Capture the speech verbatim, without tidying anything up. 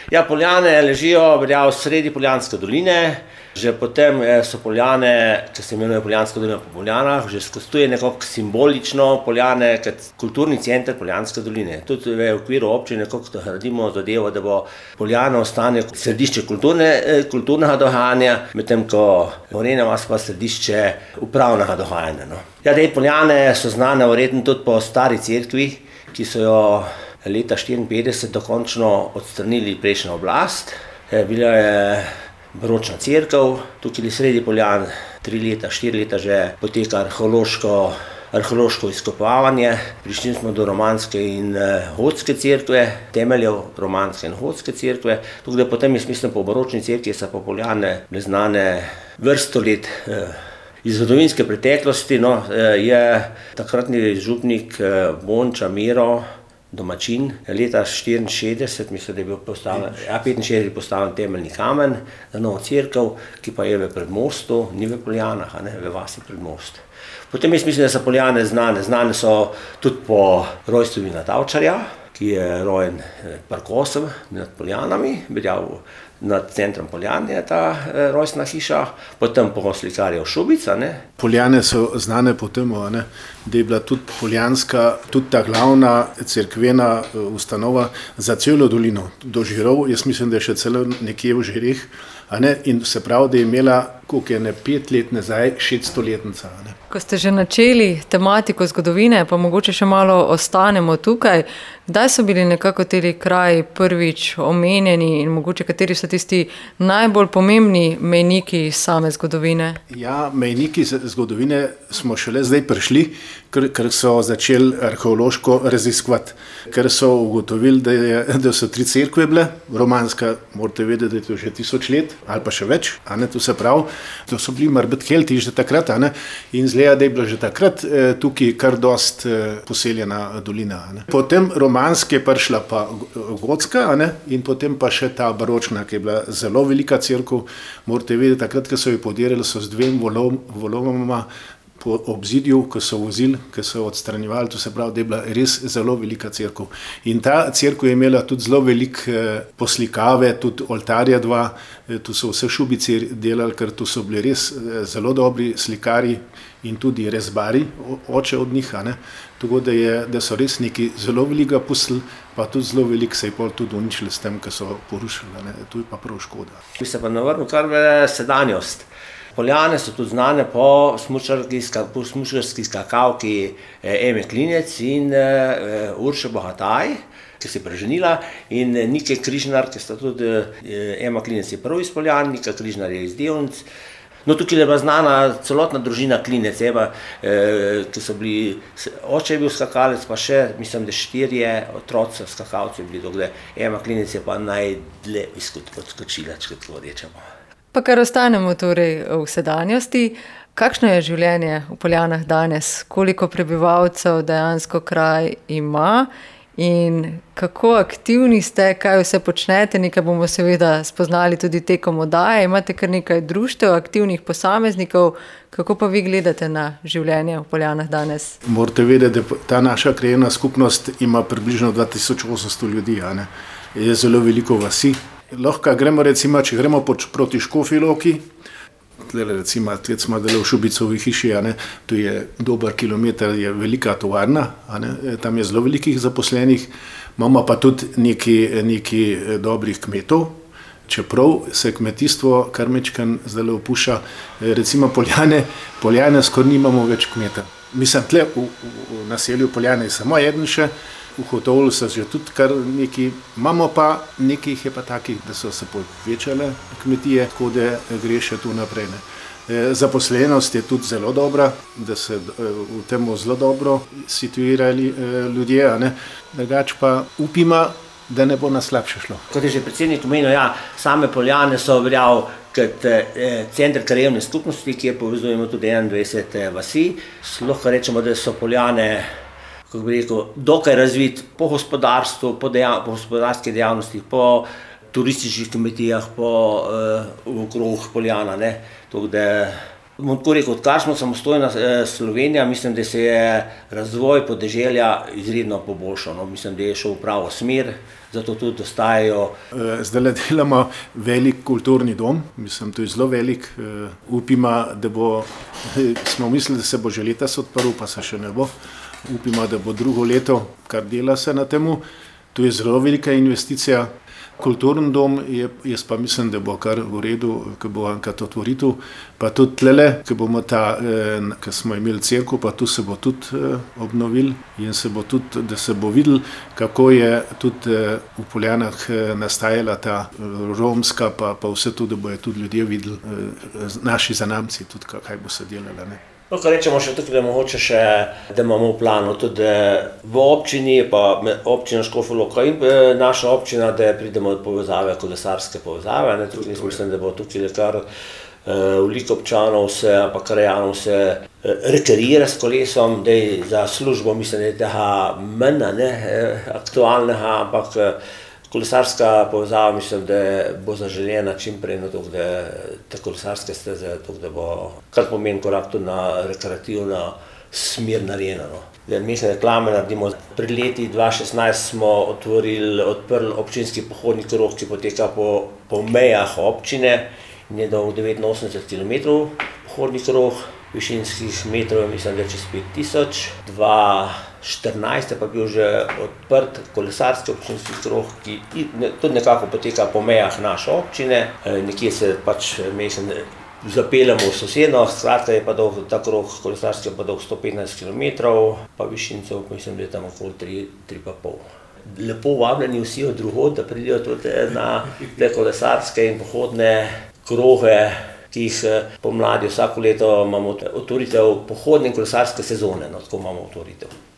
Ja, Poljane ležijo v sredi Poljanske doline, že potem so Poljane, če se imenuje Poljanska dolina po Poljanah, že skostuje nekako simbolično Poljane kot kulturni center Poljanske doline. Tudi v okviru občine nekako gradimo zadevo, da bo Poljana ostane središče kulturne, kulturnega dogajanja, medtem ko Gorenja vas pa središče upravnega dogajanja. No. Ja, te Poljane so znane verjetno tudi po stari cerkvi, ki so jo leta štiriinpetdeset dokončno odstranili prejšnjo oblast. Bila je baročna cerkev, tukaj v sredi Poljan tri leta, štiri leta že poteka arheološko, arheološko izkopavanje. Prišli smo do romanske in gotske cerkve, temeljev romanske in gotske cerkve. Tukaj potem, jaz mislim, po baročni cerkvi so pa Poljane bile znane vrsto let. Iz zgodovinske preteklosti no, je takratni župnik Bonča Miro, domačin, leta štiriinšestdeset, mislim, da je bil postavljen, ja, petinšestdeset postavljen temeljni kamen za novo cerkev, ki pa je v Predmostu, ni v Poljanah, a ne, v vasi Predmost. Potem jaz mislim, da so Poljane znane, znane so tudi po rojstvu Ivana Tavčarja, ki je rojen Parkosem nad Poljanami, beljal nad centrom Poljan je ta eh, rojstna hiša, potem po slikarjev Šubica. Ne. Poljane so znane po tem, ne, da je bila tudi poljanska, tudi ta glavna cerkvena ustanova za celo dolino do Žirov. Jaz mislim, da je še celo nekje v Žireh. A ne, in se pravi, da je imela, koliko je ne, pet let nazaj, šeststoletnica. Ne. Ko ste že načeli tematiko zgodovine, pa mogoče še malo ostanemo tukaj, kdaj so bili nekako teli kraji prvič omenjeni in mogoče kateri so tisti najbolj pomembni mejniki same zgodovine? Ja, mejniki zgodovine smo šele zdaj prišli, ker, ker so začeli arheološko raziskovati, ker so ugotovili, da, je, da so tri cerkve bile, romanska, morate vedeti, da je to že tisoč let, ali pa še več, a ne, to se pravi, to so bili marbet Kelti že takrat, a ne, in zgleda, da je bila že takrat eh, tukaj kar dost eh, poseljena dolina, a ne. Potem romanske je prišla pa gotska, a ne, in potem pa še ta baročna, ki je bila zelo velika cerkev, morate vedeti, takrat, ko so jo podirali, so z dvem volom, volomoma po obzidju, ko so vozili, ko so odstranjevali, to se pravi, da je bila res zelo velika cerkev. In ta cerkev je imela tudi zelo velik eh, poslikave, tudi oltarja dva, eh, tu so vse Šubici delali, ker tu so bili res eh, zelo dobri slikari in tudi rezbari, oče od njih, a ne. Tako da, je, da so res neki zelo veliko pustili, pa tudi zelo veliko se je pol tudi uničili s tem, ko so porušili, ne. To je pa prav škoda. Bi se pa navrnil kar v sedanjost. Poljane so tudi znane po smučarski skakavki Eme Klinec in uh, Urše Bogataj, ki se je preženila, in Nike Križnar, ki sta tudi, uh, Ema Klinec je prvi iz Poljan, Nika Križnar je iz Devnic. No, tukaj je bila znana celotna družina Klinec, Eva, eh, ki so bili, oče je bil skakalec, pa še, mislim, da štirje otroci skakalci bili, dokle Ema Klinec je pa najdlje odskočila, če tako rečemo. Pa kar ostanemo torej v sedanjosti, kakšno je življenje v Poljanah danes, koliko prebivalcev dejansko kraj ima in kako aktivni ste, kaj vse počnete, nekaj bomo seveda spoznali tudi tekom oddaje, imate kar nekaj društev, aktivnih posameznikov, kako pa vi gledate na življenje v Poljanah danes? Morate vedeti, da ta naša krajevna skupnost ima približno dva tisoč osemsto ljudi, a ne? Je zelo veliko vasi. Lahko gremo recimo, če gremo proti Škofji Loki, tlele recimo, tled smo dali v Šubicovi hiši, a ne, tu je dober kilometer, je velika tovarna, a ne, tam je zelo velikih zaposlenih, imamo pa tudi neki, neki dobrih kmetov, čeprav se kmetijstvo kar mečkan zdaj opušča, recimo Poljane, Poljane skoraj nimamo več kmeta. Mislim, tle v, v naselju Poljane je samo eden še, v Hotovlu so že tudi kar neki, imamo pa nekaj je pa takih, da so se povečale kmetije, tako da gre še tu naprej. Ne. Zaposlenost je tudi zelo dobra, da se v tem zelo dobro situirali ljudje, a ne. Drugače pa upima, da ne bo na slabše šlo. Kot je že predsednik omenil, ja, same Poljane so veljal kot eh, center krajevne skupnosti, kjer povezujemo tudi enaindvajset vasi. Lahko rečemo, da so Poljane, kako bi rekel, dokaj razvit po gospodarstvu, po, dejav, po gospodarskih dejavnostih, po turističnih kmetijah, po uh, okrog Poljana, ne. Tako da Bom tako rekel, odkar smo samostojna Slovenija, mislim, da se je razvoj podeželja izredno poboljšal. No. Mislim, da je šel v pravo smer, zato tudi ostajajo. Zdaj delamo velik kulturni dom, mislim, to je zelo velik. Upimo, da bo, smo mislili, da se bo že letos odprl, pa se še ne bo. Upimo, da bo drugo leto, kar dela se na temu. To je zelo velika investicija. Kulturni dom, je, jaz pa mislim, da bo kar v redu, ko bo enkrat otvoritev. Pa tudi tlele, ko bomo ta, eh, ko smo imeli cerkev, pa tu se bo tudi eh, obnovil in se bo tudi, da se bo videl, kako je tudi eh, v Poljanah eh, nastajala ta eh, romska, pa, pa vse to, da bojo tudi ljudje videli, eh, naši zanamci, tudi kaj bo se delalo. Ne. No, kar rečemo še tukaj, da mogoče še, da imamo v planu tudi v občini, pa občina Škofja Loka in naša občina, da pridemo od povezave, kolesarske povezave. Ne, tukaj mislim, da bo tukaj kar veliko občanov se, pa krajanov se rekreira s kolesom, da je za službo, mislim, da je tega manj, ne, aktualnega, ampak kolesarska povezava, mislim, da bo zaželjena čim prej, no, da te kolesarske steze, da bo kar pomeni korak tudi na rekreativno smer narejena. No. Mislim, reklame naredimo. Pred leti dva tisoč šestnajst smo otvorili, odprli občinski pohodni krog, ki poteka po, po mejah občine in je dolg devetinosemdeset kilometrov pohodni krog, višinskih metrov, mislim, da čez pet tisoč. dva tisoč štirinajst je pa bil že odprt kolesarski občinski krog, ki tudi nekako poteka po mejah naše občine. Nekje se pač mislim, zapeljemo v sosedno, skratka je pa dolg ta krog kolesarski pa dolg sto petnajst kilometrov, pa višincev mislim, da je tam okoli tri, tri pa pol. Lepo vabljeni vsi od drugod, da pridejo tudi na te kolesarske in pohodne kroge, ki jih pomladi vsako leto imamo otvoritev pohodne in kolesarske sezone, no, tako imamo otvoritev.